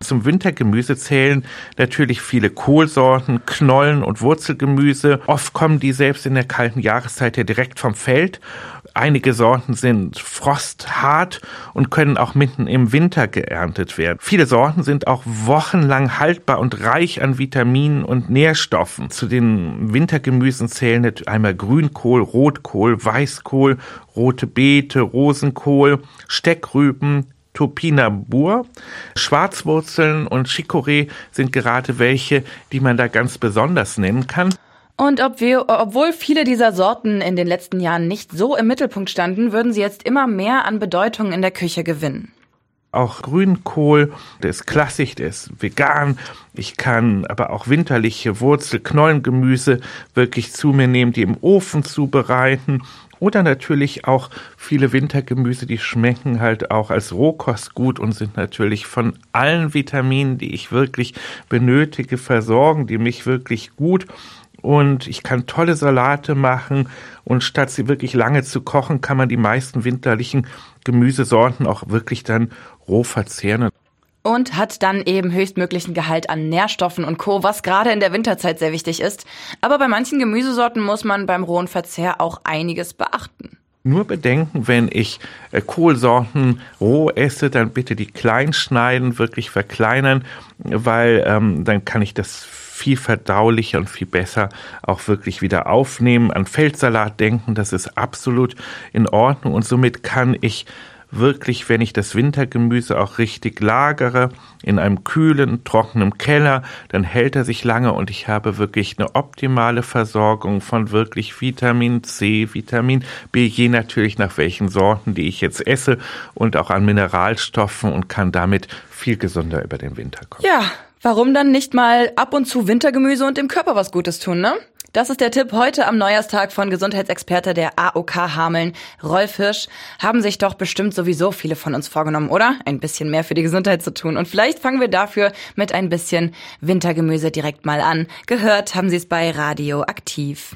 Zum Wintergemüse zählen natürlich viele Kohlsorten, Knollen und Wurzelgemüse. Oft kommen die selbst in der kalten Jahreszeit ja direkt vom Feld. Einige Sorten sind frosthart und können auch mitten im Winter geerntet werden. Viele Sorten sind auch wochenlang haltbar und reich an Vitaminen und Nährstoffen. Zu den Wintergemüsen zählen einmal Grünkohl, Rotkohl, Weißkohl, rote Beete, Rosenkohl, Steckrüben, Topinambur. Schwarzwurzeln und Chicorée sind gerade welche, die man da ganz besonders nennen kann. Und obwohl viele dieser Sorten in den letzten Jahren nicht so im Mittelpunkt standen, würden sie jetzt immer mehr an Bedeutung in der Küche gewinnen. Auch Grünkohl, der ist klassisch, der ist vegan. Ich kann aber auch winterliche Knollengemüse wirklich zu mir nehmen, die im Ofen zubereiten. Oder natürlich auch viele Wintergemüse, die schmecken halt auch als Rohkost gut und sind natürlich von allen Vitaminen, die ich wirklich benötige, versorgen, die mich wirklich gut. Und ich kann tolle Salate machen und statt sie wirklich lange zu kochen, kann man die meisten winterlichen Gemüsesorten auch wirklich dann roh verzehren. Und hat dann eben höchstmöglichen Gehalt an Nährstoffen und Co., was gerade in der Winterzeit sehr wichtig ist. Aber bei manchen Gemüsesorten muss man beim rohen Verzehr auch einiges beachten. Nur bedenken, wenn ich Kohlsorten roh esse, dann bitte die klein schneiden, wirklich verkleinern, weil dann kann ich das viel verdaulicher und viel besser auch wirklich wieder aufnehmen. An Feldsalat denken, das ist absolut in Ordnung und somit kann ich wirklich, wenn ich das Wintergemüse auch richtig lagere, in einem kühlen, trockenen Keller, dann hält er sich lange und ich habe wirklich eine optimale Versorgung von wirklich Vitamin C, Vitamin B, je natürlich nach welchen Sorten, die ich jetzt esse und auch an Mineralstoffen und kann damit viel gesünder über den Winter kommen. Ja, warum dann nicht mal ab und zu Wintergemüse und dem Körper was Gutes tun, ne? Das ist der Tipp heute am Neujahrstag von Gesundheitsexperte der AOK Hameln, Rolf Hirsch. Haben sich doch bestimmt sowieso viele von uns vorgenommen, oder? Ein bisschen mehr für die Gesundheit zu tun. Und vielleicht fangen wir dafür mit ein bisschen Wintergemüse direkt mal an. Gehört haben Sie es bei Radio Aktiv.